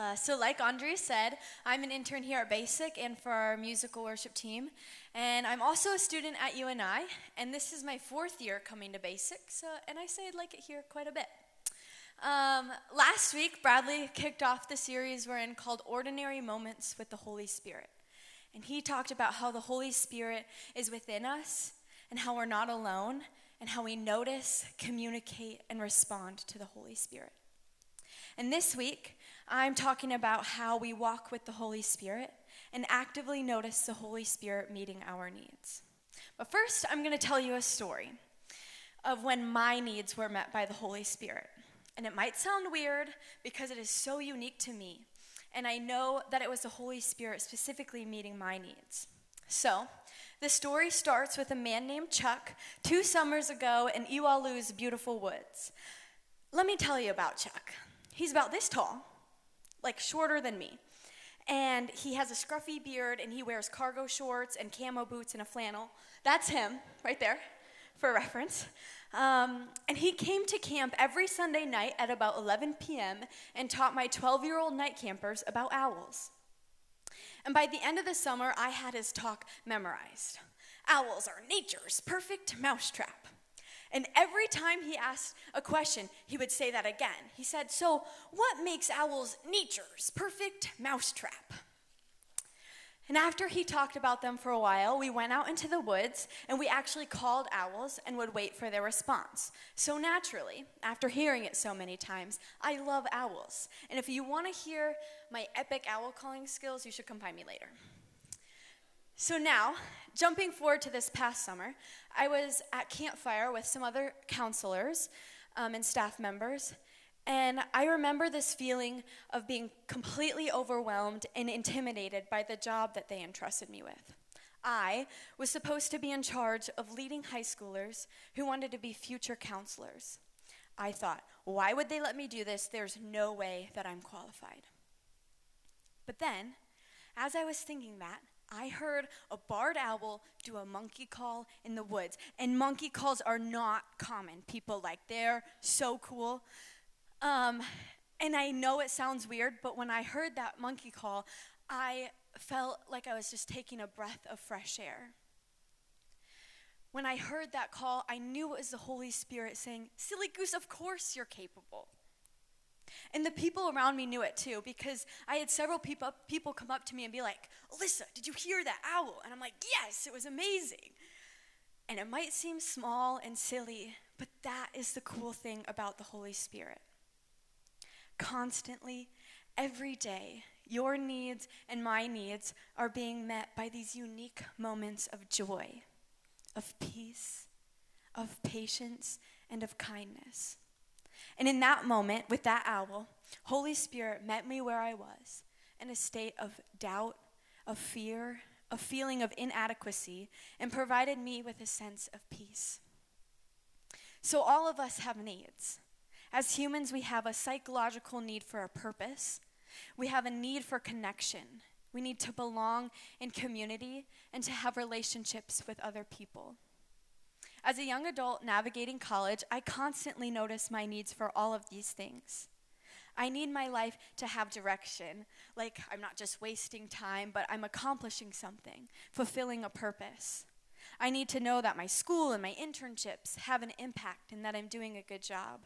Like Andre said, I'm an intern here at Basic and for our musical worship team. And I'm also a student at UNI, and this is my 4th year coming to Basic, and I say I'd like it here quite a bit. Last week, Bradley kicked off the series we're in called Ordinary Moments with the Holy Spirit. And he talked about how the Holy Spirit is within us, and how we're not alone, and how we notice, communicate, and respond to the Holy Spirit. And this week, I'm talking about how we walk with the Holy Spirit and actively notice the Holy Spirit meeting our needs. But first, I'm going to tell you a story of when my needs were met by the Holy Spirit. And it might sound weird because it is so unique to me. And I know that it was the Holy Spirit specifically meeting my needs. So, the story starts with a man named Chuck 2 summers ago in Iwalu's beautiful woods. Let me tell you about Chuck. He's about this tall, like shorter than me. And he has a scruffy beard, and he wears cargo shorts and camo boots and a flannel. That's him, right there, for reference. And he came to camp every Sunday night at about 11 p.m. and taught my 12-year-old night campers about owls. And by the end of the summer, I had his talk memorized. Owls are nature's perfect mousetrap. And every time he asked a question, he would say that again. He said, "So what makes owls nature's perfect mousetrap?" And after he talked about them for a while, we went out into the woods, and we actually called owls and would wait for their response. So naturally, after hearing it so many times, I love owls. And if you want to hear my epic owl calling skills, you should come find me later. So now, jumping forward to this past summer, I was at campfire with some other counselors and staff members, and I remember this feeling of being completely overwhelmed and intimidated by the job that they entrusted me with. I was supposed to be in charge of leading high schoolers who wanted to be future counselors. I thought, why would they let me do this? There's no way that I'm qualified. But then, as I was thinking that, I heard a barred owl do a monkey call in the woods. And monkey calls are not common. People they're so cool. And I know it sounds weird, but when I heard that monkey call, I felt like I was just taking a breath of fresh air. When I heard that call, I knew it was the Holy Spirit saying, "Silly goose, of course you're capable." And the people around me knew it too, because I had several people come up to me and be like, "Alyssa, did you hear that owl?" And I'm like, "Yes, it was amazing." And it might seem small and silly, but that is the cool thing about the Holy Spirit. Constantly, every day, your needs and my needs are being met by these unique moments of joy, of peace, of patience, and of kindness. And in that moment, with that owl, Holy Spirit met me where I was, in a state of doubt, of fear, a feeling of inadequacy, and provided me with a sense of peace. So all of us have needs. As humans, we have a psychological need for a purpose. We have a need for connection. We need to belong in community and to have relationships with other people. As a young adult navigating college, I constantly notice my needs for all of these things. I need my life to have direction, like I'm not just wasting time, but I'm accomplishing something, fulfilling a purpose. I need to know that my school and my internships have an impact and that I'm doing a good job.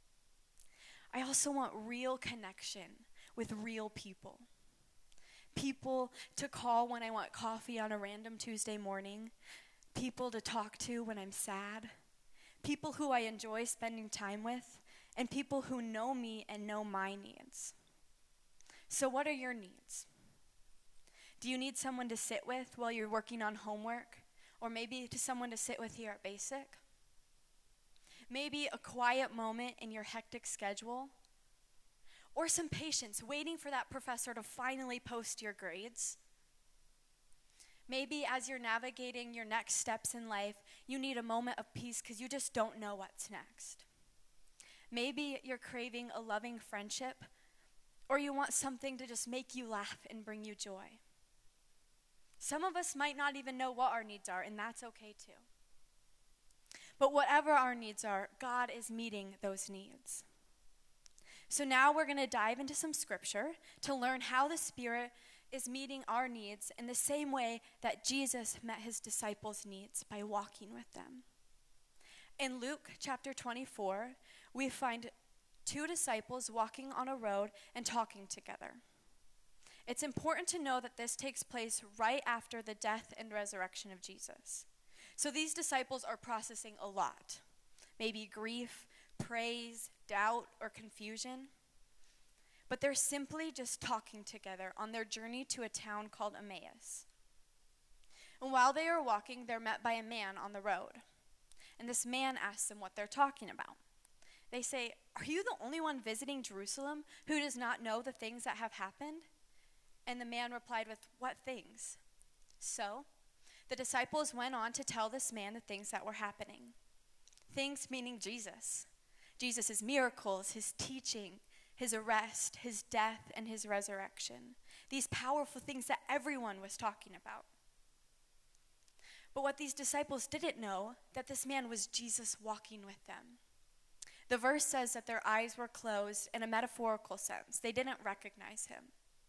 I also want real connection with real people. People to call when I want coffee on a random Tuesday morning. People to talk to when I'm sad, people who I enjoy spending time with, and people who know me and know my needs. So what are your needs? Do you need someone to sit with while you're working on homework? Or maybe to someone to sit with here at Basic? Maybe a quiet moment in your hectic schedule? Or some patience waiting for that professor to finally post your grades? Maybe as you're navigating your next steps in life, you need a moment of peace because you just don't know what's next. Maybe you're craving a loving friendship, or you want something to just make you laugh and bring you joy. Some of us might not even know what our needs are, and that's okay too. But whatever our needs are, God is meeting those needs. So now we're going to dive into some scripture to learn how the Spirit is meeting our needs in the same way that Jesus met his disciples' needs by walking with them. In Luke chapter 24, we find two disciples walking on a road and talking together. It's important to know that this takes place right after the death and resurrection of Jesus. So these disciples are processing a lot, maybe grief, praise, doubt, or confusion. But they're simply just talking together on their journey to a town called Emmaus. And while they are walking, they're met by a man on the road. And this man asks them what they're talking about. They say, "Are you the only one visiting Jerusalem who does not know the things that have happened?" And the man replied with, "What things?" So the disciples went on to tell this man the things that were happening. Things meaning Jesus. Jesus' miracles, his teaching, his arrest, his death, and his resurrection. These powerful things that everyone was talking about. But what these disciples didn't know, that this man was Jesus walking with them. The verse says that their eyes were closed in a metaphorical sense. They didn't recognize him.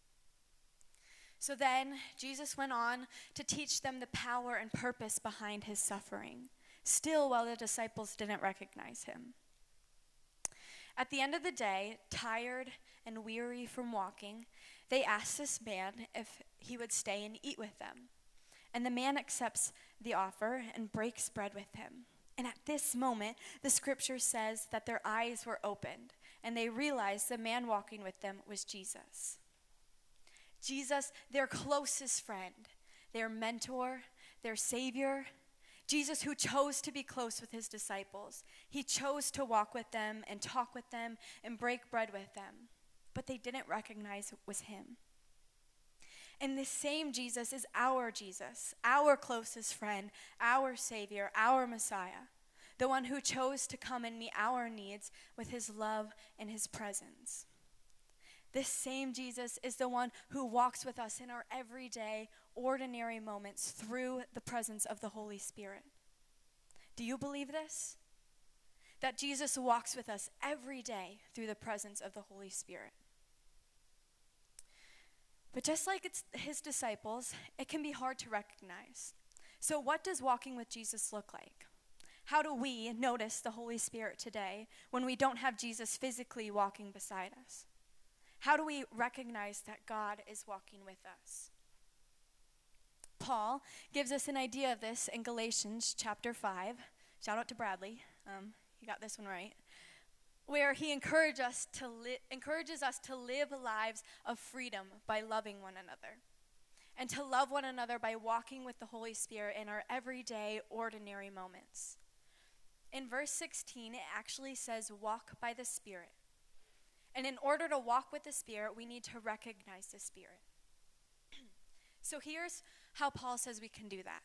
So then Jesus went on to teach them the power and purpose behind his suffering, still while the disciples didn't recognize him. At the end of the day, tired and weary from walking, they asked this man if he would stay and eat with them. And the man accepts the offer and breaks bread with him. And at this moment, the scripture says that their eyes were opened, and they realized the man walking with them was Jesus. Jesus, their closest friend, their mentor, their savior. Jesus, who chose to be close with his disciples. He chose to walk with them and talk with them and break bread with them. But they didn't recognize it was him. And this same Jesus is our Jesus, our closest friend, our Savior, our Messiah, the one who chose to come and meet our needs with his love and his presence. This same Jesus is the one who walks with us in our everyday, ordinary moments through the presence of the Holy Spirit. Do you believe this? That Jesus walks with us every day through the presence of the Holy Spirit. But just like it's his disciples, it can be hard to recognize. So what does walking with Jesus look like? How do we notice the Holy Spirit today when we don't have Jesus physically walking beside us? How do we recognize that God is walking with us? Paul gives us an idea of this in Galatians chapter 5. Shout out to Bradley. He got this one right. Where he encourages us to live lives of freedom by loving one another. And to love one another by walking with the Holy Spirit in our everyday, ordinary moments. In verse 16, it actually says, "Walk by the Spirit." And in order to walk with the Spirit, we need to recognize the Spirit. So here's how Paul says we can do that.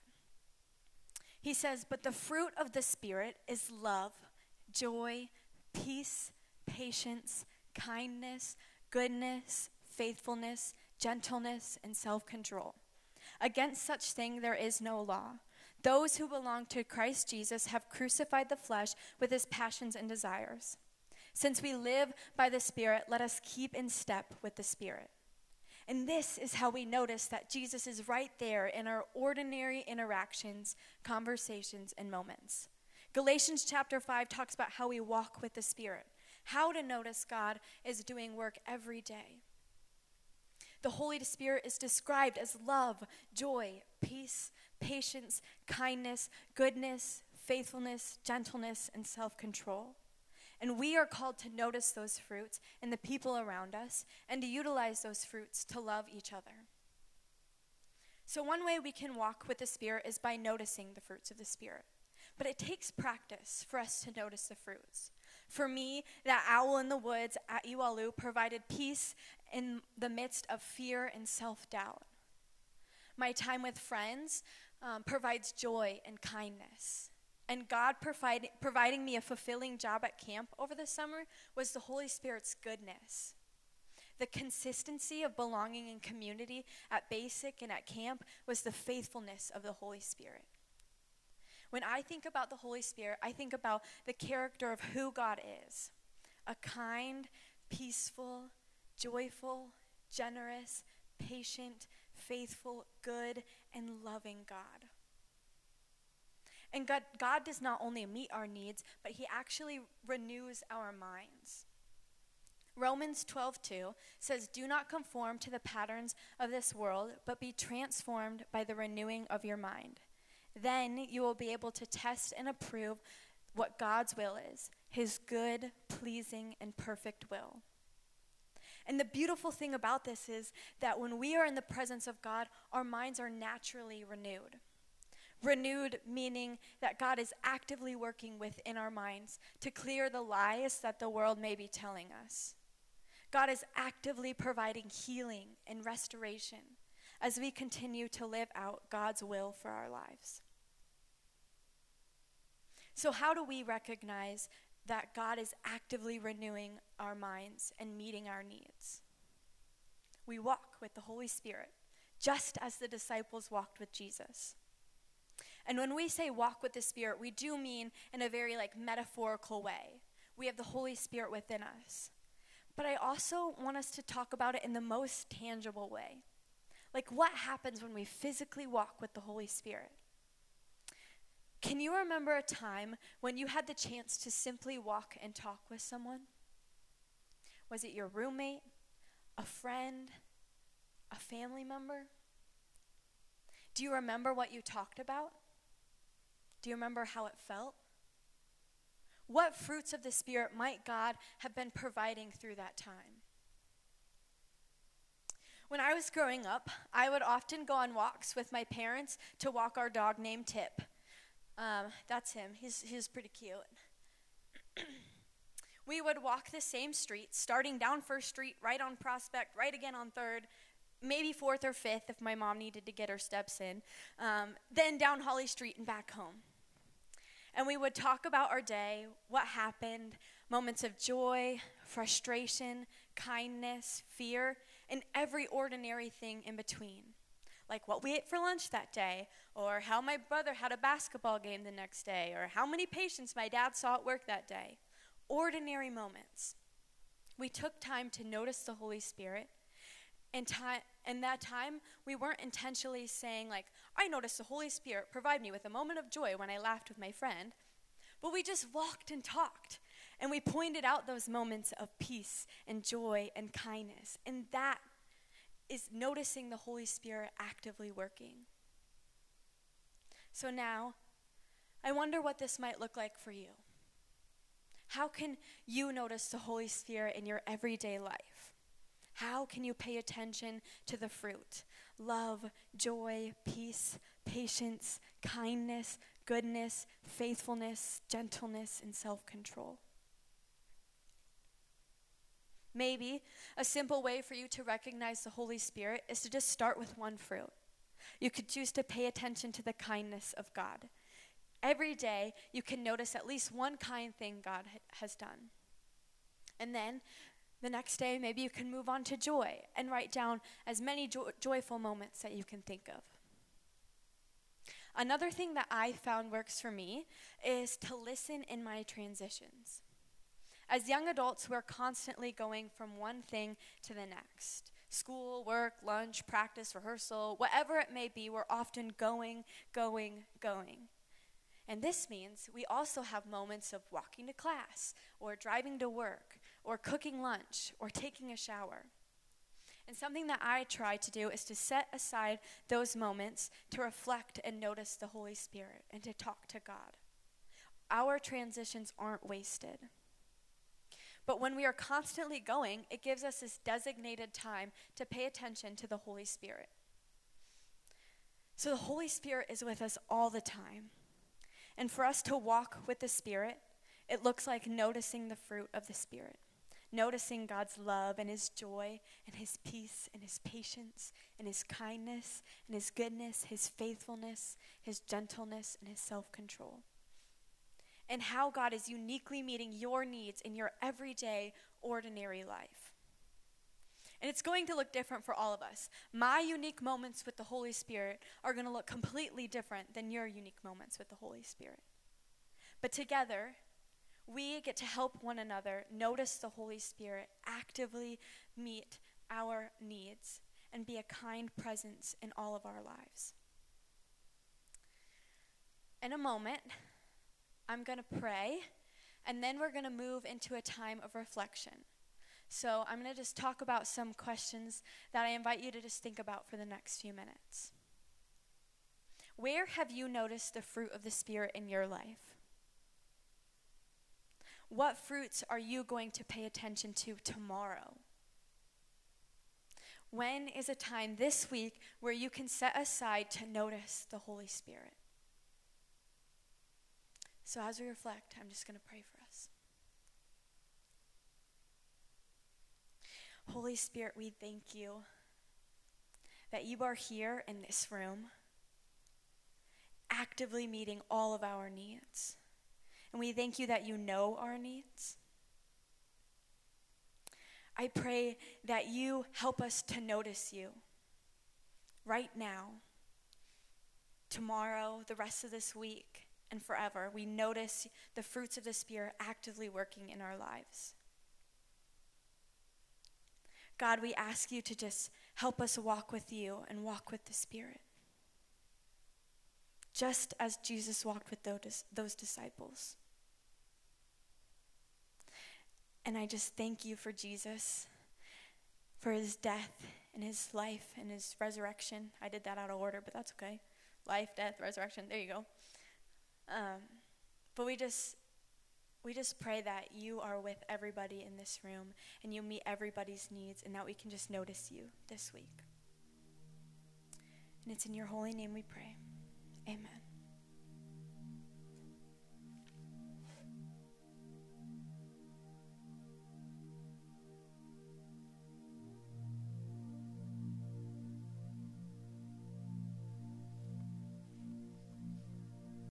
He says, "But the fruit of the Spirit is love, joy, peace, patience, kindness, goodness, faithfulness, gentleness, and self-control. Against such thing there is no law. Those who belong to Christ Jesus have crucified the flesh with its passions and desires. Since we live by the Spirit, let us keep in step with the Spirit." And this is how we notice that Jesus is right there in our ordinary interactions, conversations, and moments. Galatians chapter 5 talks about how we walk with the Spirit, how to notice God is doing work every day. The Holy Spirit is described as love, joy, peace, patience, kindness, goodness, faithfulness, gentleness, and self-control. And we are called to notice those fruits in the people around us and to utilize those fruits to love each other. So one way we can walk with the Spirit is by noticing the fruits of the Spirit. But it takes practice for us to notice the fruits. For me, that owl in the woods at Iwalu provided peace in the midst of fear and self-doubt. My time with friends provides joy and kindness. And God providing me a fulfilling job at camp over the summer was the Holy Spirit's goodness. The consistency of belonging in community at Basic and at camp was the faithfulness of the Holy Spirit. When I think about the Holy Spirit, I think about the character of who God is. A kind, peaceful, joyful, generous, patient, faithful, good, and loving God. And God does not only meet our needs, but he actually renews our minds. Romans 12:2 says, "Do not conform to the patterns of this world, but be transformed by the renewing of your mind. Then you will be able to test and approve what God's will is, his good, pleasing, and perfect will." And the beautiful thing about this is that when we are in the presence of God, our minds are naturally renewed. Renewed meaning that God is actively working within our minds to clear the lies that the world may be telling us. God is actively providing healing and restoration as we continue to live out God's will for our lives. So how do we recognize that God is actively renewing our minds and meeting our needs? We walk with the Holy Spirit, just as the disciples walked with Jesus. And when we say walk with the Spirit, we do mean in a very metaphorical way. We have the Holy Spirit within us. But I also want us to talk about it in the most tangible way. Like, what happens when we physically walk with the Holy Spirit? Can you remember a time when you had the chance to simply walk and talk with someone? Was it your roommate, a friend, a family member? Do you remember what you talked about? Do you remember how it felt? What fruits of the Spirit might God have been providing through that time? When I was growing up, I would often go on walks with my parents to walk our dog named Tip. That's him. He's pretty cute. We would walk the same street, starting down First Street, right on Prospect, right again on 3rd, maybe 4th or 5th if my mom needed to get her steps in, then down Holly Street and back home. And we would talk about our day, what happened, moments of joy, frustration, kindness, fear, and every ordinary thing in between. Like what we ate for lunch that day, or how my brother had a basketball game the next day, or how many patients my dad saw at work that day. Ordinary moments. We took time to notice the Holy Spirit. And that time, we weren't intentionally saying I noticed the Holy Spirit provide me with a moment of joy when I laughed with my friend. But we just walked and talked. And we pointed out those moments of peace and joy and kindness. And that is noticing the Holy Spirit actively working. So now, I wonder what this might look like for you. How can you notice the Holy Spirit in your everyday life? How can you pay attention to the fruit? Love, joy, peace, patience, kindness, goodness, faithfulness, gentleness, and self-control. Maybe a simple way for you to recognize the Holy Spirit is to just start with one fruit. You could choose to pay attention to the kindness of God. Every day, you can notice at least one kind thing God has done. And then, the next day, maybe you can move on to joy and write down as many joyful moments that you can think of. Another thing that I found works for me is to listen in my transitions. As young adults, we're constantly going from one thing to the next. School, work, lunch, practice, rehearsal, whatever it may be, we're often going. And this means we also have moments of walking to class, or driving to work, or cooking lunch, or taking a shower. And something that I try to do is to set aside those moments to reflect and notice the Holy Spirit and to talk to God. Our transitions aren't wasted. But when we are constantly going, it gives us this designated time to pay attention to the Holy Spirit. So the Holy Spirit is with us all the time. And for us to walk with the Spirit, it looks like noticing the fruit of the Spirit. Noticing God's love and his joy and his peace and his patience and his kindness and his goodness, his faithfulness, his gentleness, and his self-control. And how God is uniquely meeting your needs in your everyday, ordinary life. And it's going to look different for all of us. My unique moments with the Holy Spirit are going to look completely different than your unique moments with the Holy Spirit. But together, we get to help one another notice the Holy Spirit actively meet our needs and be a kind presence in all of our lives. In a moment, I'm going to pray, and then we're going to move into a time of reflection. So I'm going to just talk about some questions that I invite you to just think about for the next few minutes. Where have you noticed the fruit of the Spirit in your life? What fruits are you going to pay attention to tomorrow? When is a time this week where you can set aside to notice the Holy Spirit? So as we reflect, I'm just going to pray for us. Holy Spirit, we thank you that you are here in this room, actively meeting all of our needs. And we thank you that you know our needs. I pray that you help us to notice you right now, tomorrow, the rest of this week, and forever. We notice the fruits of the Spirit actively working in our lives. God, we ask you to just help us walk with you and walk with the Spirit, just as Jesus walked with those disciples. And I just thank you for Jesus, for his death and his life and his resurrection. I did that out of order, but that's okay. Life, death, resurrection, there you go. But we just pray that you are with everybody in this room and you meet everybody's needs and that we can just notice you this week. And it's in your holy name we pray. Amen.